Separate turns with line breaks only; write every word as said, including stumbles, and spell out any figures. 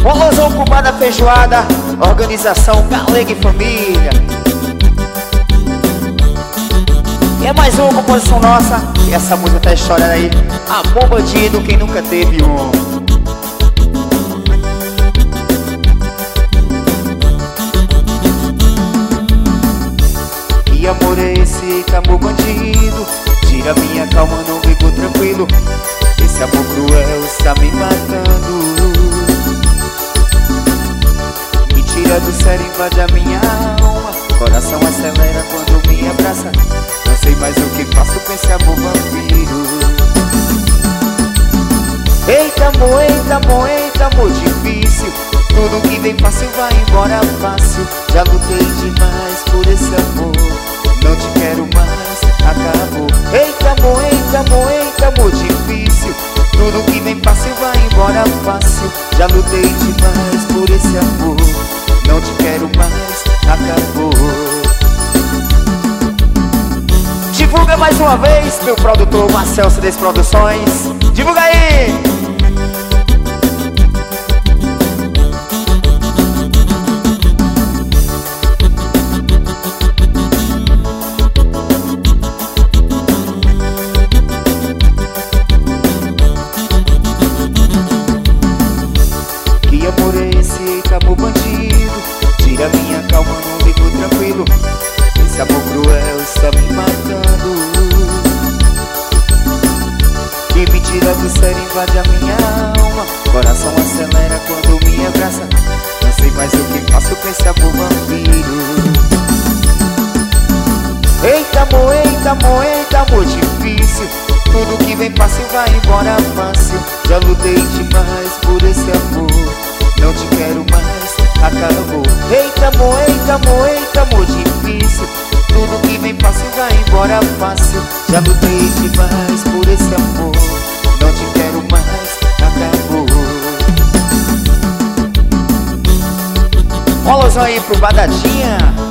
Bolosão Cubada Feijoada, organização Galega e Família. E é mais uma composição nossa. E essa música tá estourando aí. Amor bandido, quem nunca teve um. Que amor é esse, eita amor bandido? Tira minha calma, não vivo tranquilo. Esse amor cruel está me matando. Me tira do sério, invade a minha alma. Coração acelera quando me abraça. Não sei mais o que faço com esse amor vampiro. Eita amor, eita amor, eita amor difícil. Tudo que vem fácil vai embora fácil. Já lutei demais por esse amor. Não te quero mais, acabou. Eita amor, eita amor, eita amor difícil. Tudo que vem fácil vai embora fácil. Já lutei demais por esse amor. Não te quero mais, acabou. Divulga mais uma vez, meu produtor Marcel C Ds Produções. Divulga aí! Que amor é esse, eita amor bandido? Tira minha calma, não vivo tranquilo. Esse amor cruel está me matando. Que me tira do sério, invade a minha alma. Coração acelera quando me abraça. Não sei mais o que faço com esse amor vampiro. Eita amor, eita amor, eita amor difícil. Tudo que vem fácil vai embora fácil. Já lutei demais por esse amor. Não te quero mais, acabou. Eita amor, eita amor, eita amor difícil. Tudo que vem fácil vai embora fácil. Já lutei demais por esse amor. Não te quero mais, acabou. Bolosão aí pro Badadinha.